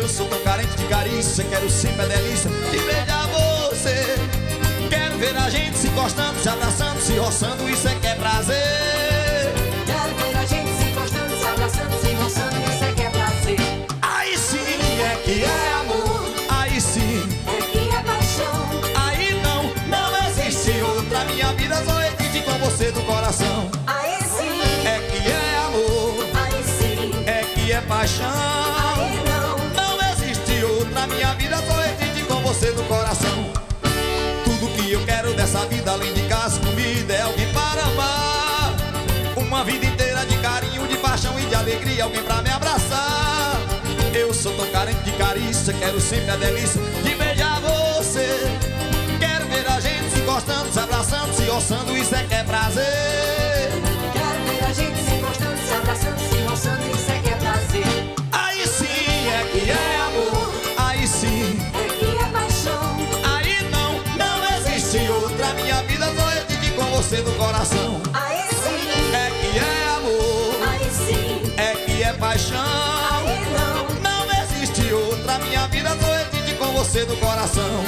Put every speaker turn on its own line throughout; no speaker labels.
Eu sou tão carente de carícia, quero sempre a delícia de beijar você. Quero ver a gente se encostando, se abraçando, se roçando, isso é que é prazer.
Quero ver a gente se encostando, se abraçando, se roçando, isso é que é prazer.
Aí sim é que é amor, aí sim
É que é paixão.
aí não existe outra. Minha vida só existe com você do coração.
Aí sim,
É que é amor,
aí sim,
é que é paixão.
aí
Não existe outra. Minha vida só existe com você do coração. Tudo que eu quero dessa vida, além de casa, comida, é alguém para amar. Uma vida inteira de carinho, de paixão e de alegria, alguém pra me abraçar. Eu sou tão carente de carícia, quero sempre a delícia de beijar você. Quero ver a gente se encostando, se abraçando, se roçando, isso é que é prazer.
Quero ver a gente se encostando, se abraçando, se roçando, isso é que é prazer.
Aí sim é que é amor, aí sim,
É que é paixão.
aí não existe outra. Minha vida só existe com você no coração.
Aí sim,
É que é amor,
aí sim,
é que é paixão.
aí
Não existe outra. Minha vida só existe com você no coração.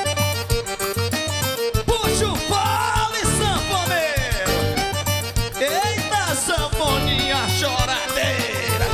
Puxa o fole, sanfoneiro. Eita, sanfoninha choradeira.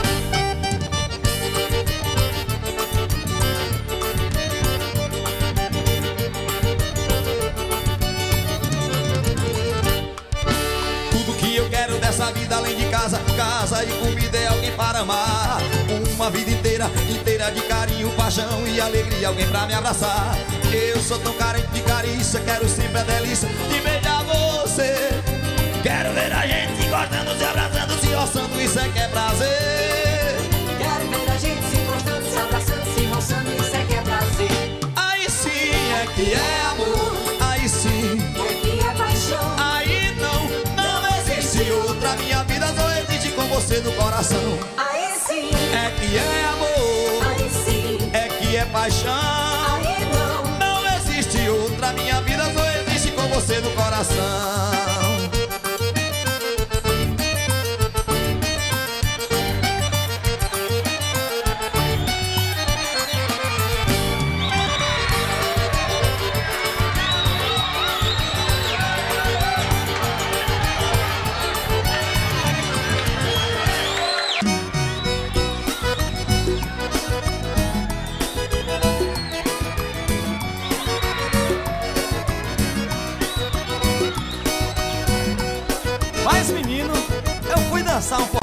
Tudo que eu quero dessa vida, além de casa, casa e comida, é alguém para amar. Uma vida inteira, inteira de carinho, paixão e alegria, alguém pra me abraçar. Eu sou tão carente de carícia, quero sempre a delícia de beijar você. Quero ver a gente se encostando, se abraçando, se roçando, isso é que é prazer.
quero ver a gente se encostando, se abraçando, se roçando, isso é que é prazer.
Aí sim é que é amor, aí sim,
É que é paixão.
aí não existe outra. Minha vida só existe com você no coração.
Aí sim,
É que é amor,
aí sim,
é que é paixão.
aí
Não existe outra. Minha vida só existe com você no coração.
Mas menino, eu fui dançar um pouco.